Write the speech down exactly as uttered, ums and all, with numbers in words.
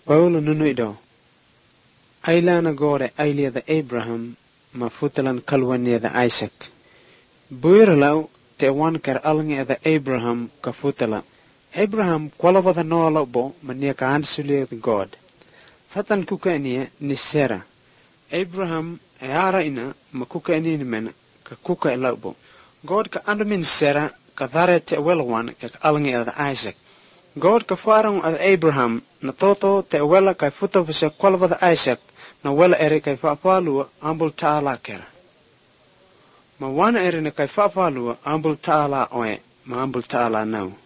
Paulo nunuido. Ailana gore ailia da Abraham ma futalan kalwania da Isaac. Buirlau te wan ker alnge da Abraham ka futala. Abraham kwalava da noala bo mania ka ansulia da God. Fatan kuka enia ni Sarah. Abraham e ara ina ma kuka enia ni mena ka kuka e laubo. God ka andumin Sarah ka dhare te welwan ka alnge da Isaac. God ka farang ad Abraham na toto te wela kai futa visa kwalava da Isaac na wela ere kai fa'afalua ambul ta'ala kera. Ma wana ere na kai fa'afalua ambul ta'ala oe ma ambul ta'ala nau.